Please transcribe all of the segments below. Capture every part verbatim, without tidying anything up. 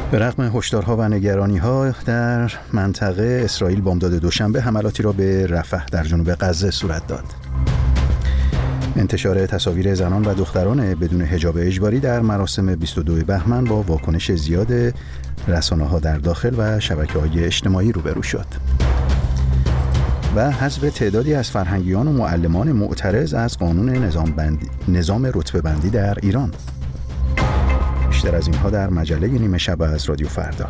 به رغم هشدارها و نگرانی‌ها در منطقه، اسرائیل بامداد دوشنبه حملاتی را به رفح در جنوب غزه صورت داد. انتشار تصاویر زنان و دختران بدون حجاب اجباری در مراسم بیست و دوم بهمن با واکنش زیاد رسانه‌ها در داخل و شبکه‌های اجتماعی روبرو شد. و حذف تعدادی از فرهنگیان و معلمان معترض از قانون نظام بندی، نظام رتبه بندی در ایران. بیشتر از اینها در مجله نیمه شب از رادیو فردا.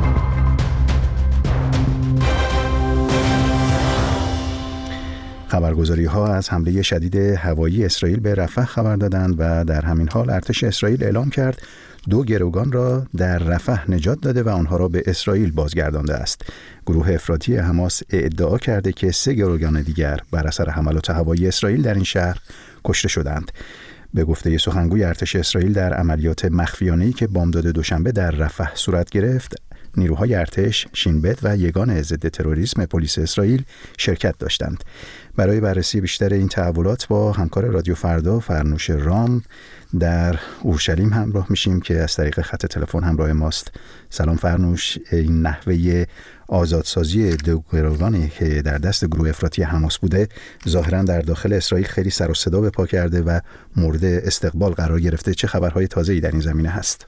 خبرگزاری ها از حمله شدید هوایی اسرائیل به رفح خبر دادند و در همین حال ارتش اسرائیل اعلام کرد دو گروگان را در رفح نجات داده و آنها را به اسرائیل بازگردانده است. گروه افراطی حماس ادعا کرده که سه گروگان دیگر بر اثر حملات هوایی اسرائیل در این شهر کشته شدند. به گفته سخنگوی ارتش اسرائیل در عملیات مخفیانه‌ای که بامداد دوشنبه در رفح صورت گرفت، نیروهای ارتش، شین بت و یگان ضد تروریسم پلیس اسرائیل شرکت داشتند. برای بررسی بیشتر این تحولات با همکار رادیو فردا فرنوش رام در اورشلیم همراه میشیم که از طریق خط تلفن همراه ماست. سلام فرنوش، این نحوه آزادسازی دو گروگانی که در دست گروه افراطی حماس بوده ظاهرا در داخل اسرائیل خیلی سر و صدا به پا کرده و مورد استقبال قرار گرفته. چه خبرهای تازه‌ای در این زمینه هست؟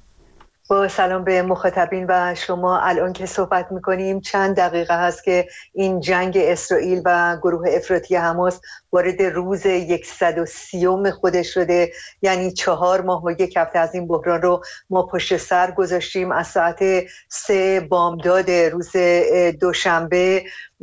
با سلام به مخاطبین و شما، الان که صحبت میکنیم چند دقیقه هست که این جنگ اسرائیل و گروه افراطی حماس وارد روز صد و سی خودش شده. یعنی چهار ماه و یک هفته از این بحران رو ما پشت سر گذاشتیم. از ساعت سه بامداد روز دوشنبه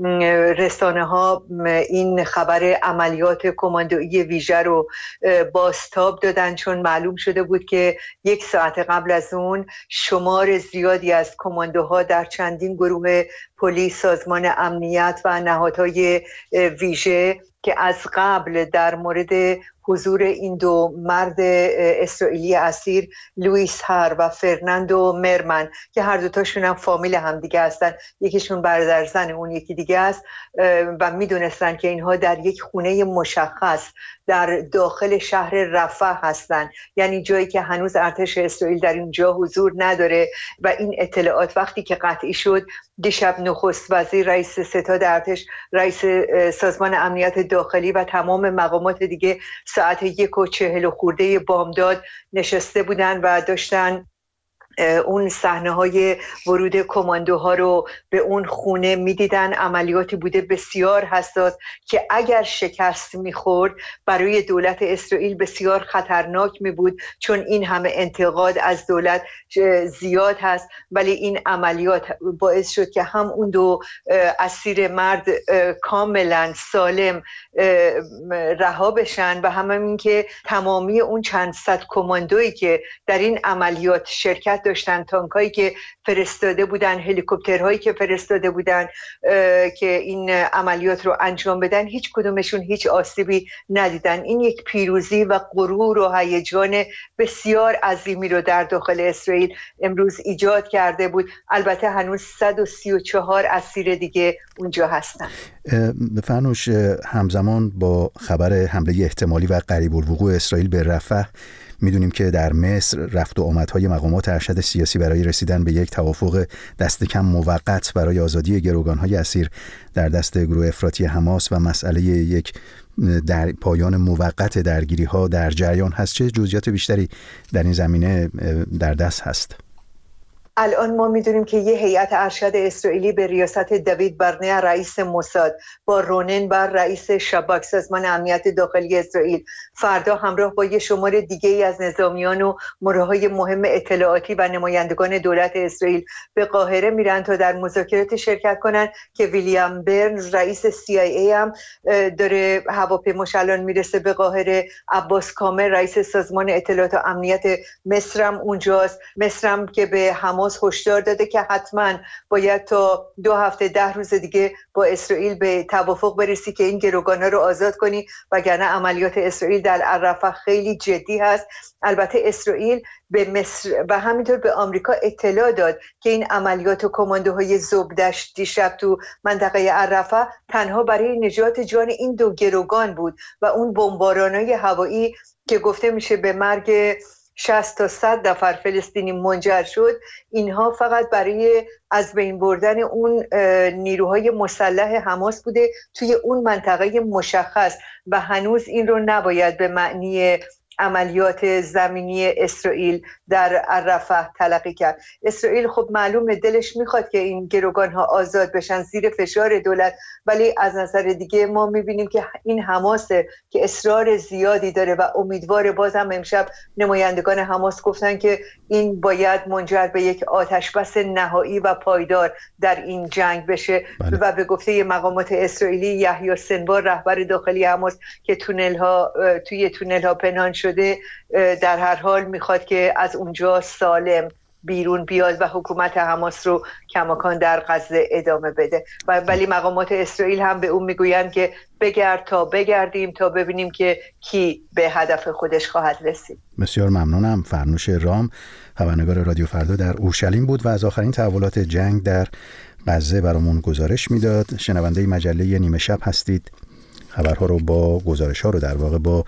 رسانه ها این خبر عملیات کماندویی ویژه رو بازتاب دادن، چون معلوم شده بود که یک ساعت قبل از اون شمار زیادی از کماندوها در چندین گروه پلیس، سازمان امنیت و نهادهای ویژه که از قبل در مورد حضور این دو مرد اسرائیلی اسیر، لوئیس هر و فرناندو مرمن که هر دوتاشون هم فامیل هم دیگه هستن، یکیشون برادر زن اون یکی دیگه است و میدونستن که اینها در یک خونه مشخص در داخل شهر رفح هستن، یعنی جایی که هنوز ارتش اسرائیل در اینجا حضور نداره. و این اطلاعات وقتی که قطعی شد، دیشب نخست وزیر، رئیس ستاد ارتش، رئیس سازمان امنیت داخلی و تمام مقامات دیگه ساعت یک و چهل و خورده بامداد نشسته بودن و داشتن اون صحنه های ورود کماندوها رو به اون خونه میدیدن. عملیاتی بوده بسیار حساس که اگر شکست میخورد برای دولت اسرائیل بسیار خطرناک می بود، چون این همه انتقاد از دولت زیاد هست. ولی این عملیات باعث شد که هم اون دو اسیر مرد کاملا سالم رها بشن و هم این که تمامی اون چند صد کماندویی که در این عملیات شرکت داشتن، تانکایی که فرستاده بودن، هلیکوپترهایی که فرستاده بودن که این عملیات رو انجام بدن، هیچ کدومشون هیچ آسیبی ندیدن. این یک پیروزی و غرور و هیجان بسیار عظیمی رو در داخل اسرائیل امروز ایجاد کرده بود. البته هنوز صد و سی و چهار اسیر دیگه اونجا هستن. فرنوش، همزمان با خبر حمله احتمالی و قریب الوقوع اسرائیل به رفح، میدونیم که در مصر رفت و آمدهای مقامات ارشد سیاسی برای رسیدن به یک توافق دست کم موقت برای آزادی گروگانهای اسیر در دست گروه افراطی حماس و مسئله یک در پایان موقت درگیری‌ها در جریان هست. چه جزئیات بیشتری در این زمینه در دست هست؟ الان ما میدونیم که یه هیئت ارشد اسرائیلی به ریاست دوید برنه رئیس موساد با رونن بر رئیس شباک، سازمان امنیت داخلی اسرائیل، فردا همراه با یه شمار دیگه ای از نظامیان و مراهای مهم اطلاعاتی و نمایندگان دولت اسرائیل به قاهره میرن تا در مذاکرات شرکت کنن که ویلیام برنز رئیس سی آی ای هم داره هواپیماش الان میرسه به قاهره. عباس کامل رئیس سازمان اطلاعات و امنیت مصرم اونجاست. مصرم که به حماس هشدار داده که حتما باید تا دو هفته ده روز دیگه با اسرائیل به توافق برسی که این گروگانا رو آزاد کنی، وگرنه عملیات اسرائیل در رفح خیلی جدی هست. البته اسرائیل به مصر و همینطور به آمریکا اطلاع داد که این عملیات و کماندوهای زوبدشت دیشب تو منطقه رفح تنها برای نجات جان این دو گروگان بود و اون بمبارانای هوایی که گفته میشه به مرگ شصت تا صد نفر فلسطینی منجر شد، اینها فقط برای از بین بردن اون نیروهای مسلح حماس بوده توی اون منطقه مشخص و هنوز این رو نباید به معنی عملیات زمینی اسرائیل در رفح تلقی کرد. اسرائیل خب معلومه دلش میخواد که این گروگان ها آزاد بشن زیر فشار دولت، ولی از نظر دیگه ما میبینیم که این حماسه که اصرار زیادی داره و امیدواره. بازم امشب نمایندگان حماس گفتن که این باید منجر به یک آتشبس نهایی و پایدار در این جنگ بشه. بله. و به گفته مقامات اسرائیلی یحیی سنوار رهبر داخلی حماس که تونل ها توی تونل ها پنهان شده در هر حال میخواد که از اونجا سالم بیرون بیاد و حکومت حماس رو کماکان در غزه ادامه بده. و ولی مقامات اسرائیل هم به اون میگویند که بگرد تا بگردیم تا ببینیم که کی به هدف خودش خواهد رسید. بسیار ممنونم. فرنوش رام، خبرنگار رادیو فردا در اورشلیم بود و از آخرین تحولات جنگ در غزه برامون گزارش میداد. شنونده مجله نیمه شب هستید. خبرها رو با گزارش‌ها رو در واقع با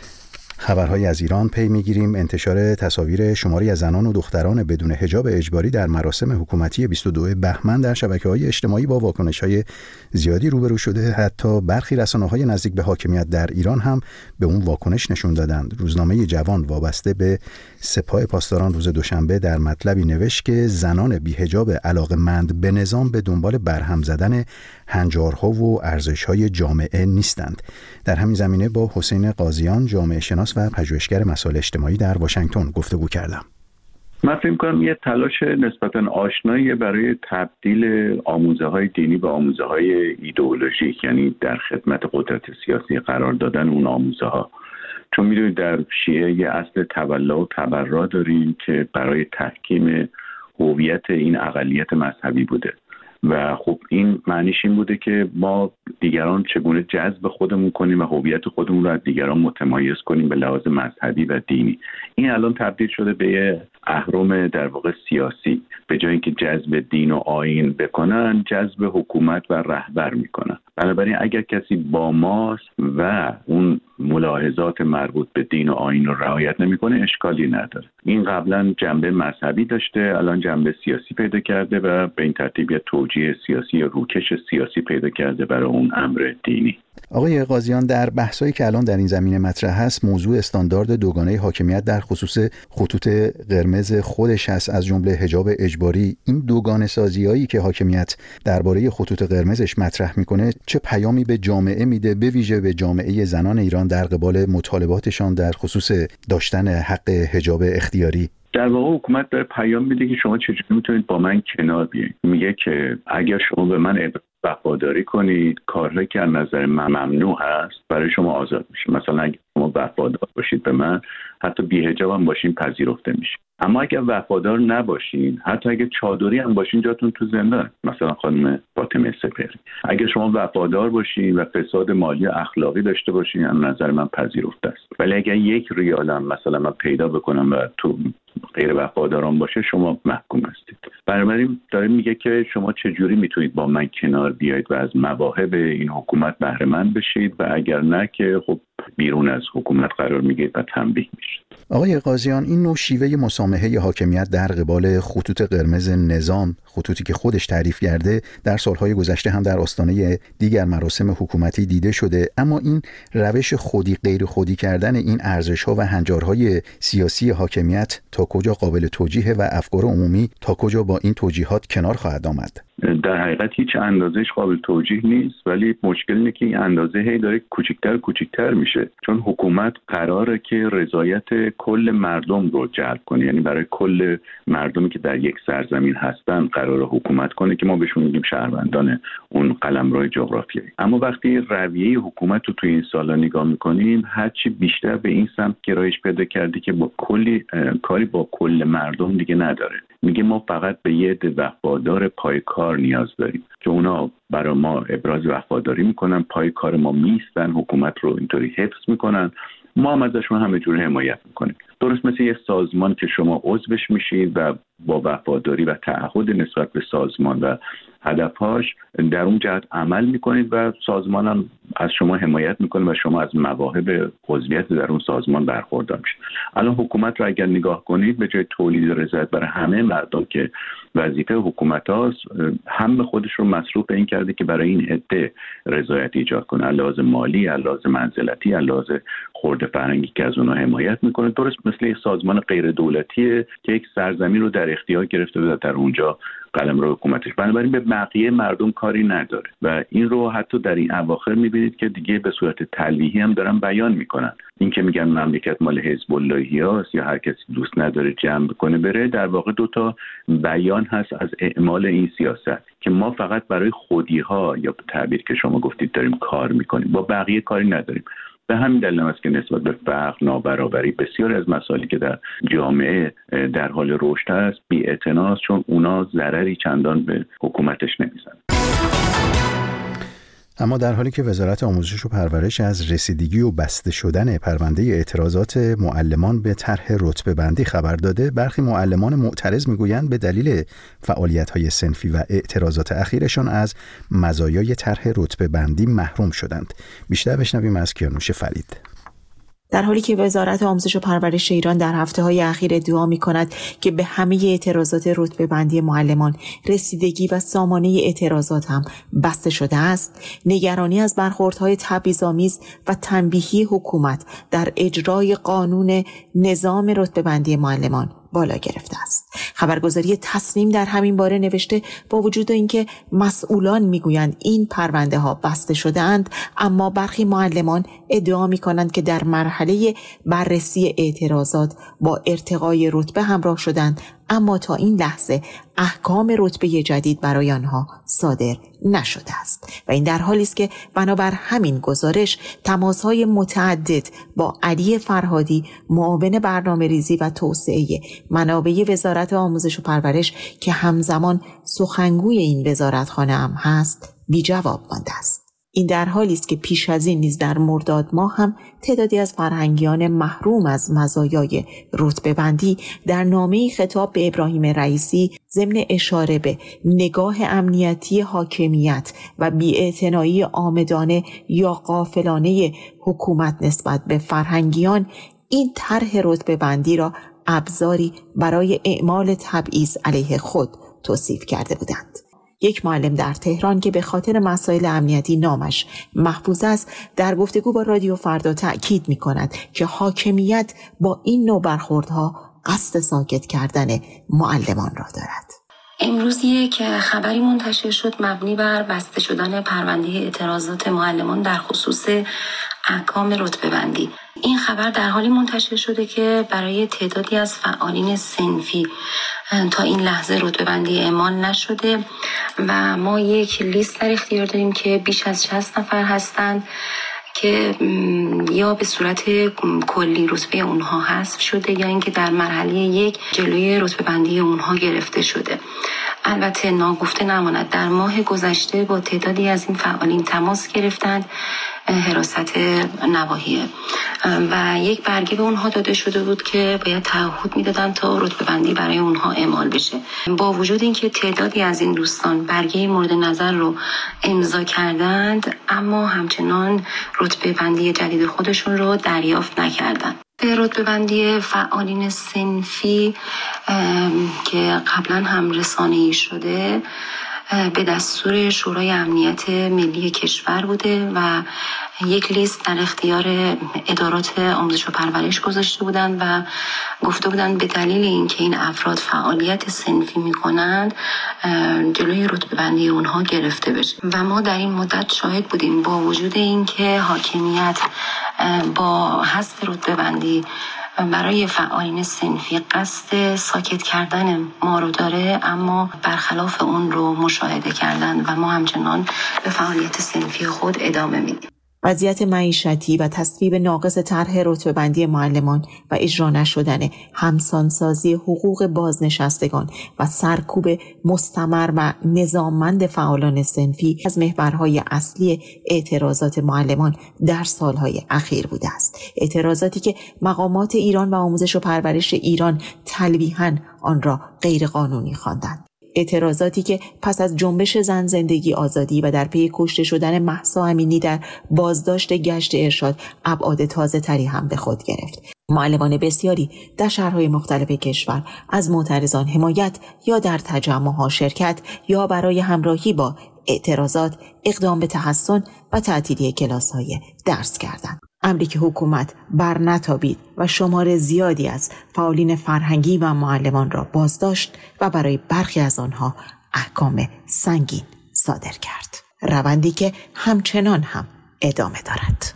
خبرهای از ایران پی میگیریم. انتشار تصاویر شماری از زنان و دختران بدون حجاب اجباری در مراسم حکومتی بیست و دوم بهمن در شبکه‌های اجتماعی با واکنش‌های زیادی روبرو شده. حتی برخی رسانه‌های نزدیک به حاکمیت در ایران هم به اون واکنش نشون دادند. روزنامه جوان وابسته به سپاه پاسداران روز دوشنبه در مطلبی نوشت که زنان بی‌حجاب علاقه‌مند به نظام به دنبال برهم زدن هنجارها و ارزش‌های جامعه نیستند. در همین زمینه با حسین قاضیان، جامعه شناس و پژوهشگر مسائل اجتماعی در واشنگتن گفتگو کردم. من فکر می‌کنم یه تلاش نسبتاً آشنایی برای تبدیل آموزه‌های دینی به آموزه‌های ایدئولوژیک، یعنی در خدمت قدرت سیاسی قرار دادن اون آموزه‌ها. چون می‌دونید در شیعه یه اصل تولا و تبرا داریم که برای تحکیم هویت این اقلیت مذهبی بوده و خب این معنیش این بوده که ما دیگران چگونه جذب خودمون کنیم و هویت خودمون رو از دیگران متمایز کنیم به لحاظ مذهبی و دینی. این الان تبدیل شده به اهرم در واقع سیاسی. به جای اینکه جذب دین و آیین بکنن، جذب حکومت و رهبر میکنن. بنابراین اگر کسی با ماست و اون ملاحظات مربوط به دین و آیین رو رعایت نمیکنه، اشکالی نداره. این قبلا جنبه مذهبی داشته، الان جنبه سیاسی پیدا کرده و به این ترتیب یه توجیه سیاسی یا روکش سیاسی پیدا کرده برای اون امر دینی. آقای قاضیان، در بحثایی که الان در این زمینه مطرح هست، موضوع استاندارد دوگانه حاکمیت در خصوص خطوط قرمز خودش هست، از جمله حجاب اجباری. این دوگانه سازیایی که حاکمیت درباره خطوط قرمزش مطرح میکنه چه پیامی به جامعه میده، به ویژه به جامعه زنان ایران در قبال مطالباتشان در خصوص داشتن حق حجاب اختیاری؟ در واقع حکومت داره پیام میده که شما چجوری میتونید با من کنار بیایید. میگه که اگر شما به من وفاداری کنید، کارهایی که از نظر من ممنوع هست برای شما آزاد میشه. مثلا اگر شما وفادار باشید به من، حتی بی‌حجاب هم باشین پذیرفته میشه. اما اگر وفادار نباشین، حتی اگر چادری هم باشین، جاتون تو زندان. مثلا خانم فاطمه سپهری. اگر شما وفادار باشین و فساد مالی و اخلاقی داشته باشین، از نظر من پذیرفته است. ولی اگر یک ریالم مثلا من پیدا بکنم و تو غیر وفاداران باشه، شما محکوم هستید. بنابراین داره میگه که شما چجوری میتونید با من کنار بیایید و از مواهب این حکومت بهره مند بشید و اگر نه که خب بیرون از حکومت قرار میگیرید و تنبیه میشید. آقای قاضیان، این نوع شیوه مسامحه حاکمیت در قبال خطوط قرمز نظام، خطوطی که خودش تعریف کرده، در سالهای گذشته هم در آستانه دیگر مراسم حکومتی دیده شده. اما این روش خودی غیر خودی کردن این ارزش‌ها و هنجارهای سیاسی حاکمیت تا کجا قابل توجیه و افکار عمومی تا کجا با این توجیهات کنار خواهد آمد؟ در حقیقت هیچ اندازه‌اش قابل توجیه نیست، ولی مشکل اینه که این اندازه هی داره کوچیک‌تر کوچیک‌تر میشه، چون حکومت قراره که رضایت کل مردم رو جلب کنه. یعنی برای کل مردمی که در یک سرزمین هستن قراره حکومت کنه که ما بهشون میگیم شهروندان اون قلمرو جغرافیایی. اما وقتی رویه حکومت رو توی این سالا نگاه می‌کنیم، هرچی بیشتر به این سمت گرایش پیدا کرده که با کلی کاری با کل مردم دیگه نداره. میگه ما فقط به یه عده وفادار پای کار نیاز داریم که اونا برای ما ابراز وفاداری میکنن، پای کار ما میستن، حکومت رو اینطوری حفظ میکنن، ما هم ازشون همه جوره حمایت میکنیم. درست مثل یه سازمان که شما عضوش میشید و با وفاداری و تعهد نسبت به سازمان و هدفهاش در اون جهت عمل میکنید و سازمان هم از شما حمایت میکنه و شما از مواهب عضویت در اون سازمان برخوردار میشید. الان حکومت رو اگر نگاه کنید، به جای تولید رضایت برای همه مردم که وظیفه حکومت هاست، هم خودش رو مصروف این کرده که برای این عده رضایت ایجاد کنه، علاوه مالی، علاوه منزلتی، علاوه خورده فرهنگی که از اونها حمایت میکنه. درست مثل یک سازمان غیر دولتیه که یک سرزمین رو در اختیار گرفته و در اونجا قلمرو حکومتش، بنابراین به بقیه مردم کاری نداره و این رو حتی در این اواخر میبینید که دیگه به صورت تلویحی هم دارن بیان میکنن. این که میگن مملکت مال حزب اللهی هاست یا هر کسی دوست نداره جمع کنه بره، در واقع دو تا بیان هست از اعمال این سیاست که ما فقط برای خودی ها یا به تعبیر که شما گفتید داریم کار میکنیم، با بقیه کاری نداریم. به همین دلیل است که نسبت به فقر، نابرابری، بسیاری از مسائلی که در جامعه در حال رشد است بی‌اعتنا است، چون اونا ضرری چندان به حکومتش نمیزنن. اما در حالی که وزارت آموزش و پرورش از رسیدگی و بسته شدن پرونده اعتراضات معلمان به طرح رتبه بندی خبر داده، برخی معلمان معترض میگویند به دلیل فعالیت‌های صنفی و اعتراضات اخیرشان از مزایای طرح رتبه بندی محروم شدند. بیشتر بشنویم از کیانوش فرید. در حالی که وزارت آموزش و پرورش ایران در هفته‌های اخیر ادعا می‌کند که به همه اعتراضات رتبه بندی معلمان رسیدگی و سامانه اعتراضات هم بسته شده است، نگرانی از برخوردهای تبعیض‌آمیز و تنبیهی حکومت در اجرای قانون نظام رتبه بندی معلمان بالا گرفته است. خبرگزاری تصنیم در همین باره نوشته با وجود اینکه مسئولان میگویند این پرونده ها بسته شده‌اند، اما برخی معلمان ادعا میکنند که در مرحله بررسی اعتراضات با ارتقای رتبه همراه شدند، اما تا این لحظه احکام رتبه جدید برای آنها صادر نشده است و این در حالی است که بنابر همین گزارش تماس‌های متعدد با علی فرهادی، معاون برنامه‌ریزی و توسعه منابع وزارت آموزش و پرورش که همزمان سخنگوی این وزارتخانه هم هست بی جواب مانده است. این در حالی است که پیش از این نیز در مرداد ماه هم تعدادی از فرهنگیان محروم از مزایای رتبه بندی در نامه‌ای خطاب به ابراهیم رئیسی ضمن اشاره به نگاه امنیتی حاکمیت و بی‌اعتنایی عامدانه یا غافلانه حکومت نسبت به فرهنگیان این طرح رتبه بندی را ابزاری برای اعمال تبعیض علیه خود توصیف کرده بودند. یک معلم در تهران که به خاطر مسائل امنیتی نامش محفوظ است، در گفتگو با رادیو فردا تأکید می کند که حاکمیت با این نوع برخوردها قصد ساکت کردن معلمان را دارد. امروز یک خبری منتشر شد مبنی بر بسته شدن پرونده اعتراضات معلمان در خصوص احکام رتبه بندی. این خبر در حالی منتشر شده که برای تعدادی از فعالین صنفی تا این لحظه رتبه بندی اعمال نشده و ما یک لیست در اختیار داریم که بیش از شصت نفر هستند که یا به صورت کلی رتبه اونها حذف شده یا اینکه در مرحله یک جلوی رتبه بندی اونها گرفته شده. البته ناگفته نماند در ماه گذشته با تعدادی از این فعالین تماس گرفتند حراست نواحیه و یک برگه به اونها داده شده بود که باید تعهد میدادن تا رتبه بندی برای اونها اعمال بشه. با وجود اینکه تعدادی از این دوستان برگه مورد نظر رو امضا کردند، اما همچنان رتبه بندی جدید خودشون رو دریافت نکردند. به رتبه بندی فعالین صنفی که قبلا هم رسانه‌ای شده به دستور شورای امنیت ملی کشور بوده و یک لیست در اختیار ادارات آموزش و پرورش گذاشته بودند و گفته بودند به دلیل اینکه این افراد فعالیت صنفی میکنند جلوی رتبه بندی اونها گرفته بشه و ما در این مدت شاهد بودیم با وجود اینکه حاکمیت با حذف رتبه بندی برای فعالین صنفی قصد ساکت کردن ما رو داره، اما برخلاف اون رو مشاهده کردن و ما همچنان به فعالیت صنفی خود ادامه میدیم. وضعیت معیشتی و تصویب ناقص طرح رتبه‌بندی معلمان و اجرا نشدن همسانسازی حقوق بازنشستگان و سرکوب مستمر و نظاممند فعالان صنفی از محورهای اصلی اعتراضات معلمان در سالهای اخیر بوده است. اعتراضاتی که مقامات ایران و آموزش و پرورش ایران تلویحاً آن را غیرقانونی خواندند. اعتراضاتی که پس از جنبش زن زندگی آزادی و در پی کشته شدن مهسا امینی در بازداشت گشت ارشاد ابعاد تازه تری هم به خود گرفت. معلمان بسیاری در شهرهای مختلف کشور از معترضان حمایت یا در تجمعها شرکت یا برای همراهی با اعتراضات اقدام به تحسن و تعطیلی کلاس‌های درس کردند. امری که حکومت بر نتابید و شمار زیادی از فعالین فرهنگی و معلمان را بازداشت و برای برخی از آنها احکام سنگین صادر کرد. روندی که همچنان هم ادامه دارد.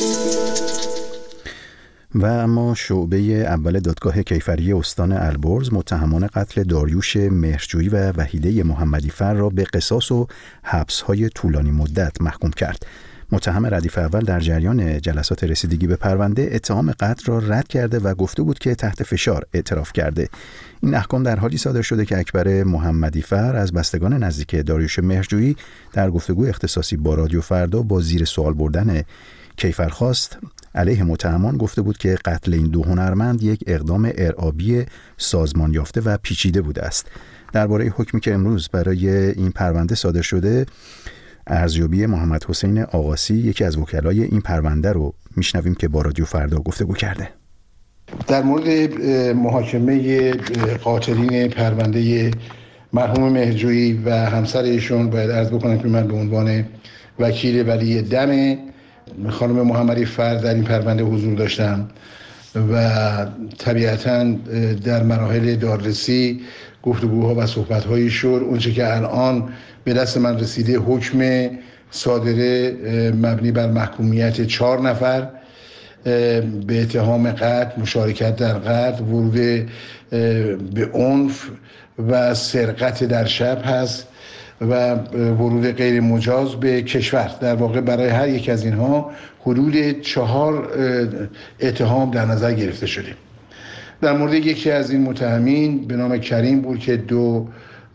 و اما شعبه اول دادگاه کیفری استان البرز متهمان قتل داریوش مهرجویی و وحیده محمدیفر را به قصاص و حبس‌های طولانی مدت محکوم کرد. متهم ردیف اول در جریان جلسات رسیدگی به پرونده اتهام قتل را رد کرده و گفته بود که تحت فشار اعتراف کرده. این احکام در حالی صادر شده که اکبر محمدیفر از بستگان نزدیک داریوش مهرجویی در گفتگو اختصاصی با رادیو فردا با زیر سوال بردن کیفرخواست علیه متهمان گفته بود که قتل این دو هنرمند یک اقدام ارعابی سازمان یافته و پیچیده بوده است. درباره حکمی که امروز برای این پرونده صادر شده، ارزیابی محمد حسین آقاسی یکی از وکلای این پرونده رو میشنویم که با رادیو فردا گفتگو کرده. در مورد محاکمه قاتلین پرونده مرحوم مهرجویی و همسر ایشون باید عرض بکنم که من به عنوان وکیل ولی دم خانم محمدیفر در این پرونده حضور داشتم و طبیعتاً در مراحل دادرسی گفتگوها و صحبت‌هایی شد. اونچه که الان به دست من رسیده حکم صادره مبنی بر محکومیت چهار نفر به اتهام قتل، مشارکت در قتل، ورود به عنف و سرقت در شب هست و ورود غیر مجاز به کشور. در واقع برای هر یک از اینها حدود چهار اتهام در نظر گرفته شده. در مورد یکی از این متهمین به نام کریم بود که دو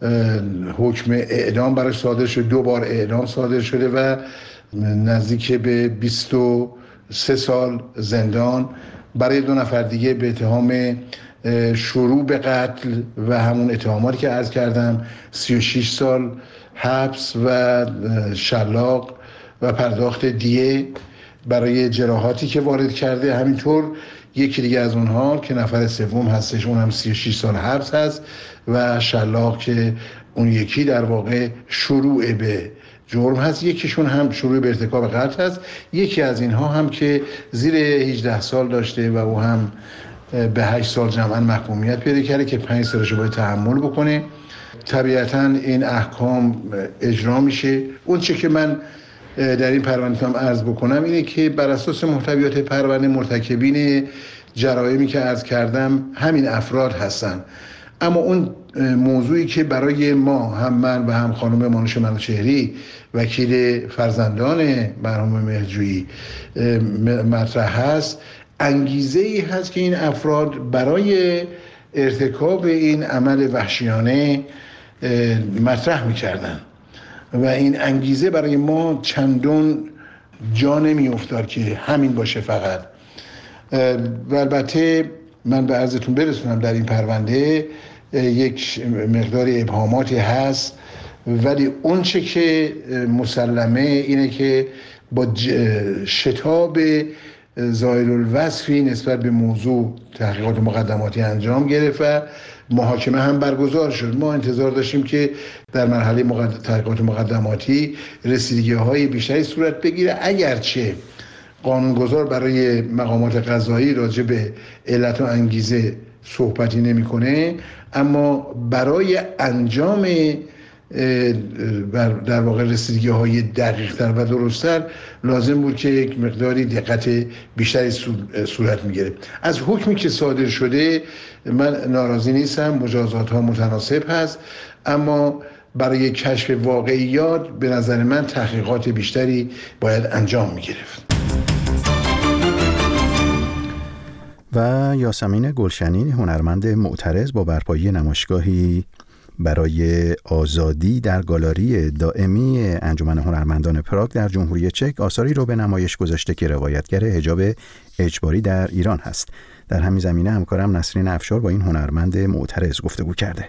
حکم اعدام براش صادر شد، دو بار اعدام صادر شده و نزدیک به بیست و سه سال زندان. برای دو نفر دیگه به اتهام شروع به قتل و همون اتهاماتی که عرض کردم سی و شش سال حبس و شلاق و پرداخت دیه برای جراحاتی که وارد کرده. همینطور یکی دیگه از اونها که نفر سوم هستش اون هم سی و شش سال حبس هست و شلاق که اون یکی در واقع شروع به جرم هست، یکیشون هم شروع به ارتکاب قتل هست. یکی از اینها هم که زیر هجده سال داشته و او هم به هشت سال جمعاً محکومیت پیدا کرده که پنج سالش رو باید تحمل بکنه. طبیعتاً این احکام اجرا میشه. اون چه که من در این پرونده هم عرض بکنم اینه که بر اساس محتویات پرونده مرتکبین جرایمی که عرض کردم همین افراد هستن، اما اون موضوعی که برای ما هم من و هم خانم مانوش منوچهری وکیل فرزندان مرحوم مهرجویی مطرح هست، انگیزه ای هست که این افراد برای ارتکاب این عمل وحشیانه مطرح می‌کردن و این انگیزه برای ما چندان جا نمی افتاد که همین باشه فقط. و البته من به عرضتون برسونم در این پرونده یک مقدار ابهاماتی هست، ولی اون چه که مسلمه اینه که با شتاب ظاهر الوصفی نسبت به موضوع تحقیقات مقدماتی انجام گرفت و محاکمه هم برگزار شد. ما انتظار داشتیم که در مرحله مقد... تحقیقات مقدماتی رسیدگی‌های بیشتری صورت بگیره، اگرچه قانونگذار برای مقامات قضایی راجع به علت و انگیزه صحبتی نمی‌کنه، اما برای انجام در واقع رسیدگی‌های دقیق‌تر و درست‌تر لازم بود که یک مقداری دقت بیشتری صورت می‌گیره. از حکمی که صادر شده من ناراضی نیستم، مجازات‌ها متناسب هست، اما برای کشف واقعیات به نظر من تحقیقات بیشتری باید انجام می‌گرفت. و یاسمین گلشنی، هنرمند معترض، با برپایی نمایشگاهی برای آزادی در گالری دائمی انجمن هنرمندان پراگ در جمهوری چک آثاری رو به نمایش گذاشته که روایتگر حجاب اجباری در ایران هست. در همین زمینه همکارم نسرین افشار با این هنرمند معترض گفتگو کرده.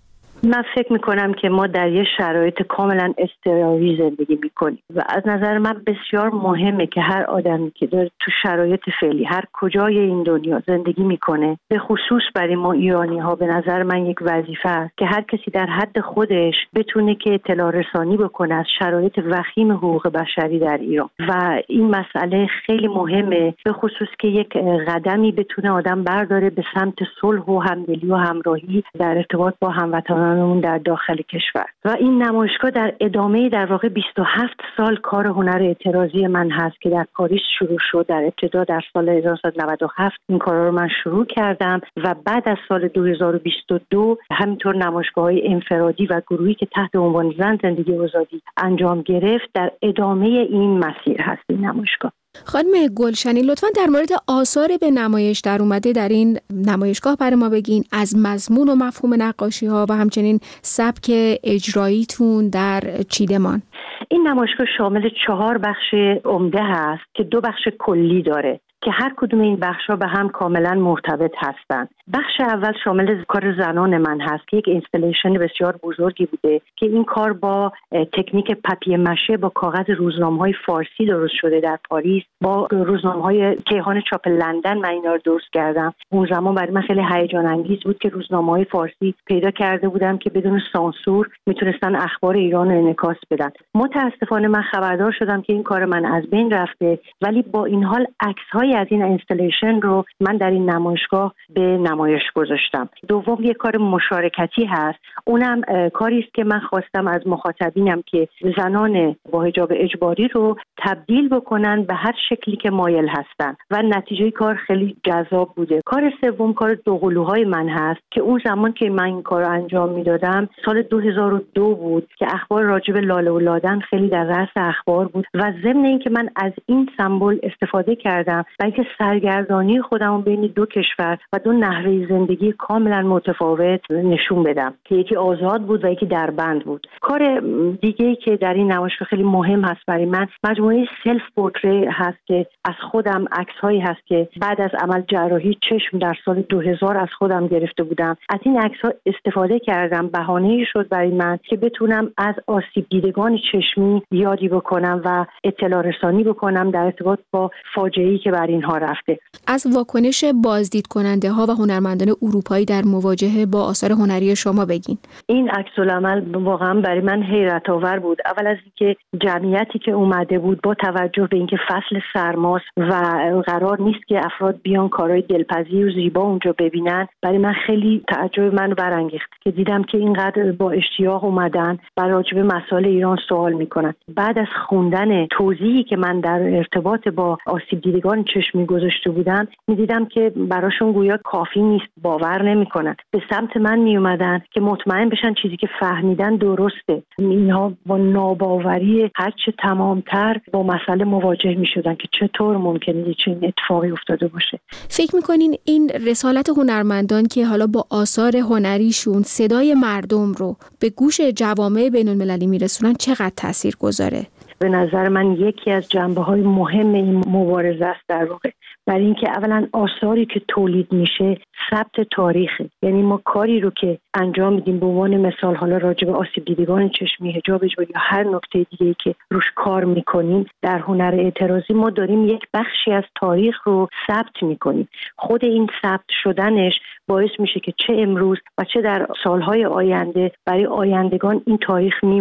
من فکر میکنم که ما در یه شرایط کاملا اضطراری زندگی میکنیم و از نظر من بسیار مهمه که هر آدمی که داره تو شرایط فعلی هر کجای این دنیا زندگی میکنه، به خصوص برای ما ایرانی ها به نظر من یک وظیفه است که هر کسی در حد خودش بتونه که اطلاع رسانی بکنه از شرایط وخیم حقوق بشری در ایران و این مسئله خیلی مهمه، به خصوص که یک قدمی بتونه آدم برداره به سمت صلح و همدلی و همراهی در ارتباط با هموطنان در داخل کشور. و این نمایشگاه در ادامه در واقع بیست و هفت سال کار هنر اعتراضی من هست که در پاریس شروع شد. در ابتدا در سال هزار و نهصد و نود و هفت این کارا رو من شروع کردم و بعد از سال دو هزار و بیست و دو همینطور نمایشگاه‌های انفرادی و گروهی که تحت عنوان زن زندگی آزادی انجام گرفت در ادامه این مسیر هست این نمایشگاه. خانم گلشنی، لطفاً در مورد آثار به نمایش در اومده در این نمایشگاه برای ما بگین، از مضمون و مفهوم نقاشی‌ها و همچنین سبک اجراییتون در چیدمان. این نمایشگاه شامل چهار بخش عمده هست که دو بخش کلی داره که هر کدوم این بخش‌ها به هم کاملا مرتبط هستند. بخش اول شامل کار زنان من هست که یک اینستالیشن بسیار بزرگی بوده که این کار با تکنیک پاپیه مشه با کاغذ روزنامه‌های فارسی درست شده در پاریس، با روزنامه‌های کیهان چاپ لندن من اینا رو درست کردم. اون زمان برای من خیلی هیجان انگیز بود که روزنامه‌های فارسی پیدا کرده بودم که بدون سانسور میتونستن اخبار ایران رو انعکاس بدن. متاسفانه من خبردار شدم که این کار من از بین رفته، ولی با این حال عکس‌های از این اینستالیشن رو من در این نمایشگاه به نمایش گذاشتم. دوم یک کار مشارکتی هست، اونم کاری است که من خواستم از مخاطبینم که زنان با حجاب اجباری رو تبدیل بکنن به هر شکلی که مایل هستن و نتیجه کار خیلی جذاب بوده. کار سوم کار دوقلوهای من هست که اون زمان که من این کار رو انجام میدادم سال دو هزار و دو بود که اخبار راجع به لاله و لادن خیلی در رأس اخبار بود و ضمن اینکه من از این سمبل استفاده کردم و اینکه سرگردانی خودم بین دو کشور و دو نحوه زندگی کاملا متفاوت نشون بدم که یکی آزاد بود و یکی دربند بود. کار دیگه‌ای که در این نمایشگاه خیلی مهم هست برای من مجموعه سلف پورتری هست که از خودم عکس‌هایی هست که بعد از عمل جراحی چشم در سال دو هزار از خودم گرفته بودم. از این عکس‌ها استفاده کردم، بهانه‌ای شد برای من که بتونم از آسیب دیدگان چشمی یادی بکنم و اطلاع رسانی بکنم در ارتباط با فاجعه‌ای که بر اینها رفته. از واکنش بازدید کننده ها و هنرمندان اروپایی در مواجهه با آثار هنری شما بگین. این عکس‌العمل واقعا برای من حیرت آور بود. اول از اینکه جمعیتی که اومده بود با توجه به اینکه فصل سرماست و قرار نیست که افراد بیان کارهای دلپذیر و زیبا اونجا ببینن، برای من خیلی تعجب منو برانگیخت که دیدم که اینقدر با اشتیاق اومدن و راجع به مسائل ایران سوال میکنن. بعد از خوندن توضیحی که من در ارتباط با آسیب دیدگان چشمی گذاشته بودم میدیدم که براشون گویا کافی نیست، باور نمیکنن. به سمت من میومدن که مطمئن بشن چیزی که فهمیدن درسته. اینها با ناباوری هرچه تمامتر با مسئله مواجه میشدن که چطور ممکنه چنین اتفاقی افتاده باشه. فکر میکنین این رسالت هنرمندان که حالا با آثار هنریشون صدای مردم رو به گوش جوامع بین‌المللی میرسونن چقدر تأثیر گذاره؟ به نظر من یکی از جنبه‌های مهم این مبارزه است در واقع، برای اینکه اولا آثاری که تولید میشه ثبت تاریخه. یعنی ما کاری رو که انجام میدیم به عنوان مثال حالا راجع به آسیب دیدگان چشمی، حجاب اجباری یا هر نکته دیگه‌ای که روش کار میکنیم در هنر اعتراضی، ما داریم یک بخشی از تاریخ رو ثبت میکنیم. خود این ثبت شدنش باعث میشه که چه امروز و چه در سالهای آینده برای آیندگان این تاریخ میمونه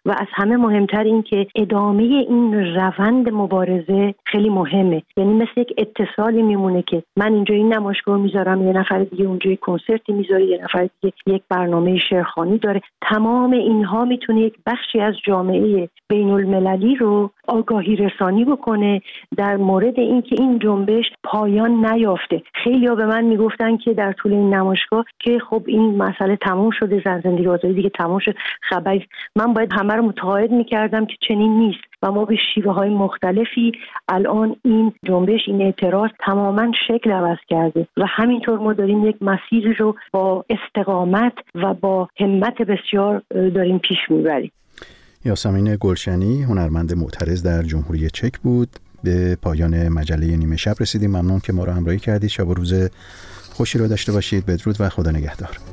و از همه مهمتر این که ادامه این روند مبارزه خیلی مهمه. یعنی مثل یک اتصالی میمونه که من اینجا این نمایشگاه میذارم، یه نفر دیگه اونجا کنسرتی میذاره، یه نفر دیگه یک برنامه شعرخوانی داره. تمام اینها میتونه یک بخشی از جامعه بین المللی رو آگاهی رسانی بکنه در مورد اینکه این جنبش پایان نیافته. خیلی‌ها به من میگفتن که در طول این نمایشگاه که خب این مسئله تموم شده، زن زندگی آزادی دیگه تموم شد، خبری. من باید همه رو متقاعد میکردم که چنین نیست و ما به شیوه های مختلفی الان این جنبش، این اعتراض تماما شکل عوض کرده و همینطور ما داریم یک مسیری رو با استقامت و با همت بسیار داریم پیش میبریم. یاسمین گلشنی، هنرمند معترض در جمهوری چک بود. به پایان مجله نیمه شب رسیدیم. ممنون که ما رو همراهی کردید. شب و روز خوشی رو داشته باشید. بدرود و خدا نگهدار.